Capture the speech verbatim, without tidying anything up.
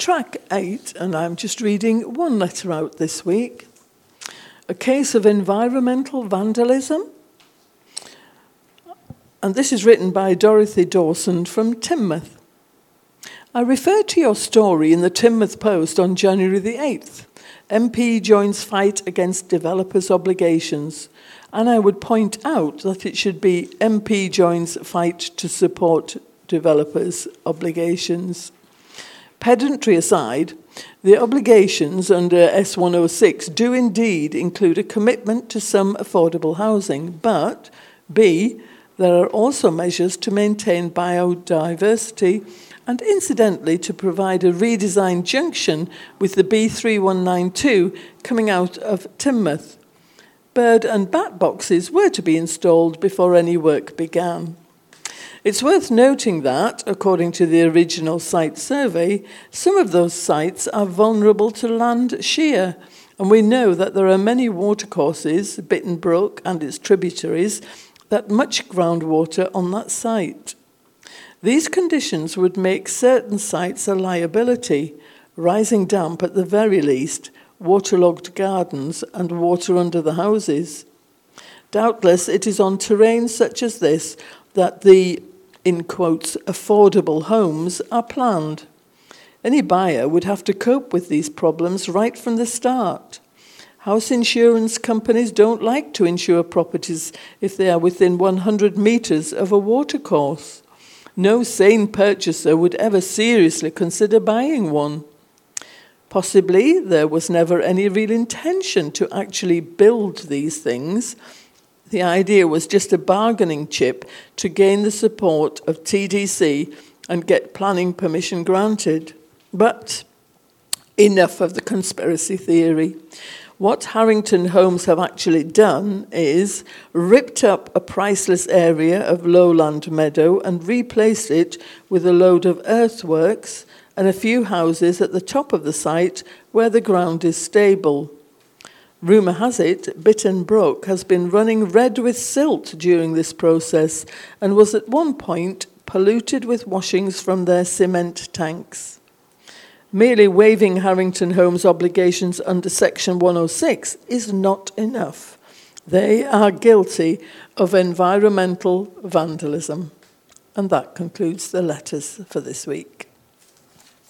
track eight, and I'm just reading one letter out this week. A case of environmental vandalism. And this is written by Dorothy Dawson from Teignmouth. I referred to your story in the Teignmouth Post on January the eighth. M P joins fight against developers' obligations. And I would point out that it should be M P joins fight to support developers' obligations. Pedantry aside, the obligations under S one oh six do indeed include a commitment to some affordable housing, but B, there are also measures to maintain biodiversity and incidentally to provide a redesigned junction with the B three one nine two coming out of Teignmouth. Bird and bat boxes were to be installed before any work began. It's worth noting that, according to the original site survey, some of those sites are vulnerable to land shear, and we know that there are many watercourses, Bitton Brook and its tributaries, that much groundwater on that site. These conditions would make certain sites a liability, rising damp at the very least, waterlogged gardens and water under the houses. Doubtless it is on terrain such as this that the, in quotes, affordable homes are planned. Any buyer would have to cope with these problems right from the start. House insurance companies don't like to insure properties if they are within one hundred metres of a watercourse. No sane purchaser would ever seriously consider buying one. Possibly there was never any real intention to actually build these things. The idea was just a bargaining chip to gain the support of T D C and get planning permission granted. But enough of the conspiracy theory. What Harrington Homes have actually done is ripped up a priceless area of lowland meadow and replaced it with a load of earthworks and a few houses at the top of the site where the ground is stable. Rumour has it, Bitton Brook has been running red with silt during this process and was at one point polluted with washings from their cement tanks. Merely waiving Harrington Homes' obligations under Section one oh six is not enough. They are guilty of environmental vandalism. And that concludes the letters for this week.